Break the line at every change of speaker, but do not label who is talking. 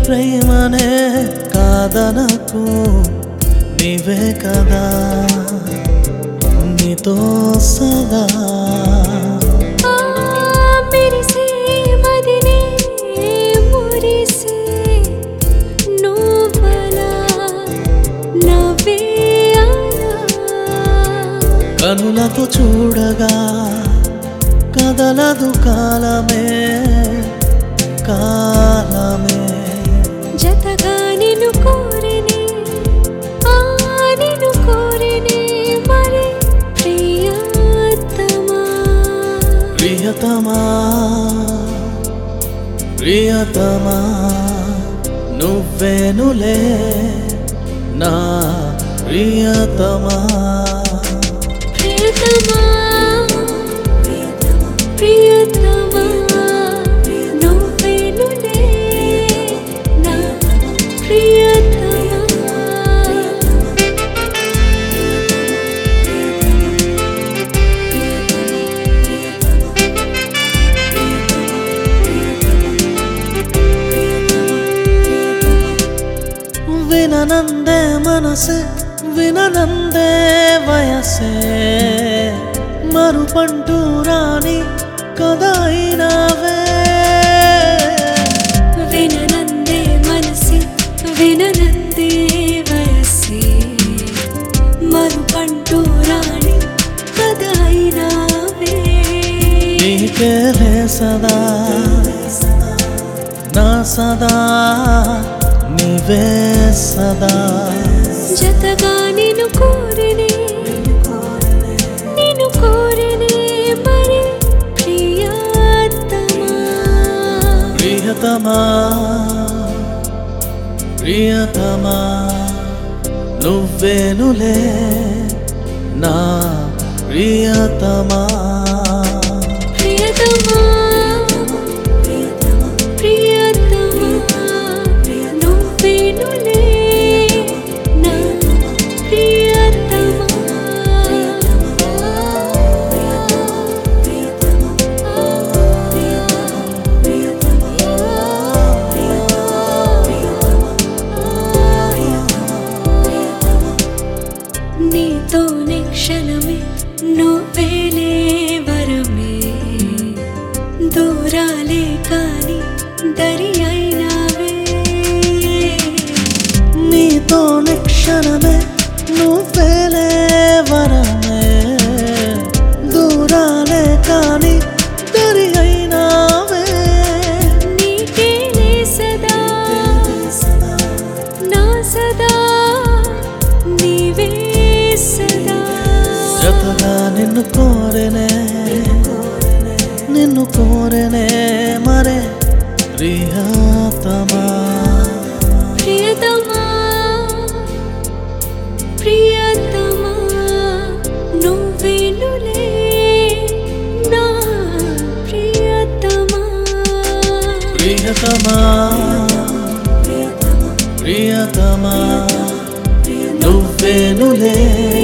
ప్రేమనే కాదనకు నీవే కదా నీతో సదా
మెరిసే మదినే మురిసే నువ్వలా నవ్వే అలా
కనులతో చూడగా కదలదు కాలమే కాలమే
జతగా నిన్ను కోరినే నిన్ను కోరినే మరి ప్రియతమా
ప్రియతమా ప్రియతమా నువ్వేనులే నా ప్రియతమా
ప్రియతమా ప్రియతమా నువ్వేనులే నా ప్రియతమా
విననందే మనసే విననందే వయసే మరుపంటూ రాని కదైనవే
విననందే మనసి విననందే వయసే మరుపంటూ రాణి కదైనావే
నీకేలే సదా నా సదా నీవే సదా
జతగా నిన్ను కోరినే నిన్ను కోరినే మరి ప్రియతమా
ప్రియతమా ప్రియతమా నువ్వేనులే నా ప్రియతమా
ప్రియతమా ప్రియతమా నువ్వేనులే నా ప్రియతమా నీతోనే క్షణమే నువ్వేలే వరమే దూరాలే కాని దరి అయినావే
నీతోనే క్షణమే నువ్వేలే వరమే దూరాలే కాని దరి అయినావే
నీకేలే సదా నా సదా నీవే సదా
జతగా నిన్ను కోరెనే నిన్ను కోరెనే మరే ప్రియతమా
ప్రియతమా ప్రియతమా నువ్వేనులే నా ప్రియతమా
ప్రియతమా ప్రియతమా నువ్వేనులే